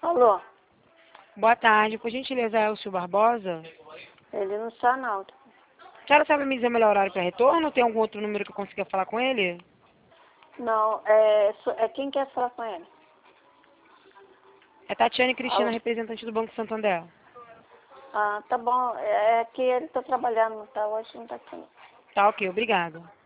Alô? Boa tarde, por gentileza, é o senhor Barbosa? Ele não está, não. A senhora sabe me dizer o melhor horário para retorno? Tem algum outro número que eu consiga falar com ele? Não, é quem quer falar com ele? É Tatiane Cristina, Alô? representante do Banco Santander. Ah, tá bom. É que ele está trabalhando, não tá? Hoje não tá aqui. Tá ok, obrigada.